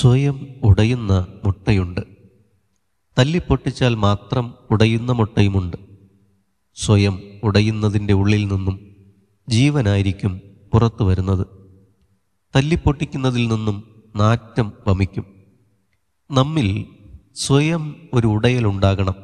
സ്വയം ഉടയുന്ന മുട്ടയുണ്ട്. തല്ലിപ്പൊട്ടിച്ചാൽ മാത്രം ഉടയുന്ന മുട്ടയുമുണ്ട്. സ്വയം ഉടയുന്നതിൻ്റെ ഉള്ളിൽ നിന്നും ജീവനായിരിക്കും പുറത്തു വരുന്നത്. തല്ലിപ്പൊട്ടിക്കുന്നതിൽ നിന്നും നാറ്റം വമിക്കും. നമ്മിൽ സ്വയം ഒരു ഉടയലുണ്ടാകണം.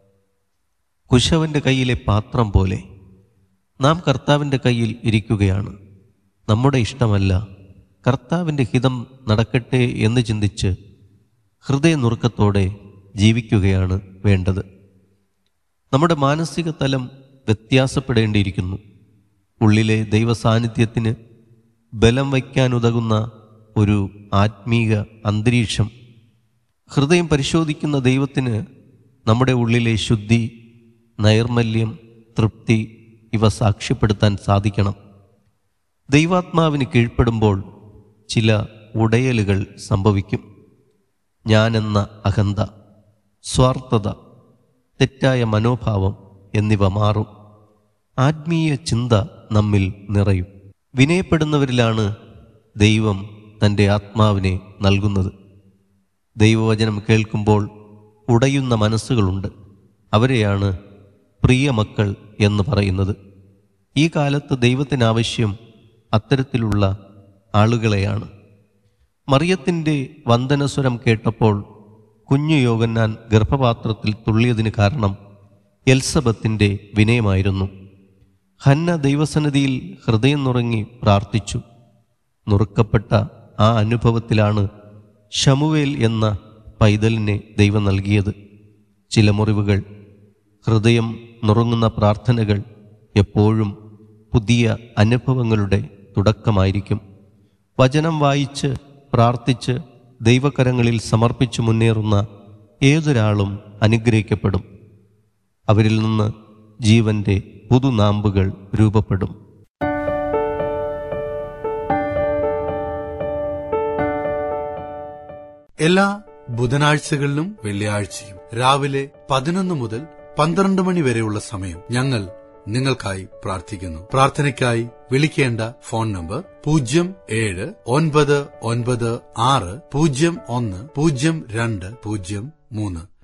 കുശവൻ്റെ കയ്യിലെ പാത്രം പോലെ നാം കർത്താവിൻ്റെ കയ്യിൽ ഇരിക്കുകയാണ്. നമ്മുടെ ഇഷ്ടമല്ല, കർത്താവിൻ്റെ ഹിതം നടക്കട്ടെ എന്ന് ചിന്തിച്ച് ഹൃദയനുറുക്കത്തോടെ ജീവിക്കുകയാണ് വേണ്ടത്. നമ്മുടെ മാനസിക തലം വ്യത്യാസപ്പെടേണ്ടിയിരിക്കുന്നു. ഉള്ളിലെ ദൈവസാന്നിധ്യത്തിന് ബലം വയ്ക്കാനുതകുന്ന ഒരു ആത്മീക അന്തരീക്ഷം. ഹൃദയം പരിശോധിക്കുന്ന ദൈവത്തിന് നമ്മുടെ ഉള്ളിലെ ശുദ്ധി, നൈർമല്യം, തൃപ്തി ഇവ സാക്ഷ്യപ്പെടുത്താൻ സാധിക്കണം. ദൈവാത്മാവിന് കീഴ്പ്പെടുമ്പോൾ ചില ഉടയലുകൾ സംഭവിക്കും. ഞാനെന്ന അഹന്ത, സ്വാർത്ഥത, തെറ്റായ മനോഭാവം എന്നിവ മാറും. ആത്മീയ ചിന്ത നമ്മിൽ നിറയും. വിനയപ്പെടുന്നവരിലാണ് ദൈവം തൻ്റെ ആത്മാവിനെ നൽകുന്നത്. ദൈവവചനം കേൾക്കുമ്പോൾ ഉടയുന്ന മനസ്സുകളുണ്ട്. അവരെയാണ് പ്രിയ മക്കൾ എന്ന് പറയുന്നത്. ഈ കാലത്ത് ദൈവത്തിനാവശ്യം അത്തരത്തിലുള്ള ആളുകളെയാണ്. മറിയത്തിൻ്റെ വന്ദനസ്വരം കേട്ടപ്പോൾ കുഞ്ഞു യോഹന്നാൻ ഗർഭപാത്രത്തിൽ തുള്ളിയതിന് കാരണം എൽസബത്തിൻ്റെ വിനയമായിരുന്നു. ഹന്ന ദൈവസന്നിധിയിൽ ഹൃദയം നുറങ്ങി പ്രാർത്ഥിച്ചു. നുറുക്കപ്പെട്ട ആ അനുഭവത്തിലാണ് ശമൂവേൽ എന്ന പൈതലിനെ ദൈവം നൽകിയത്. ചില മുറിവുകൾ, ഹൃദയം നുറുങ്ങുന്ന പ്രാർത്ഥനകൾ എപ്പോഴും പുതിയ അനുഭവങ്ങളുടെ തുടക്കമായിരിക്കും. വചനം വായിച്ച് പ്രാർത്ഥിച്ച് ദൈവകരങ്ങളിൽ സമർപ്പിച്ചു മുന്നേറുന്ന ഏതൊരാളും അനുഗ്രഹിക്കപ്പെടും. അവരിൽ നിന്ന് ജീവന്റെ പുതുനാമ്പുകൾ രൂപപ്പെടും. എല്ലാ ബുധനാഴ്ചകളിലും വെള്ളിയാഴ്ചയും രാവിലെ 11 മുതൽ 12 മണി വരെയുള്ള സമയം ഞങ്ങൾ നിങ്ങൾക്കായി പ്രാർത്ഥിക്കുന്നു. പ്രാർത്ഥനയ്ക്കായി വിളിക്കേണ്ട ഫോൺ നമ്പർ 079960010203.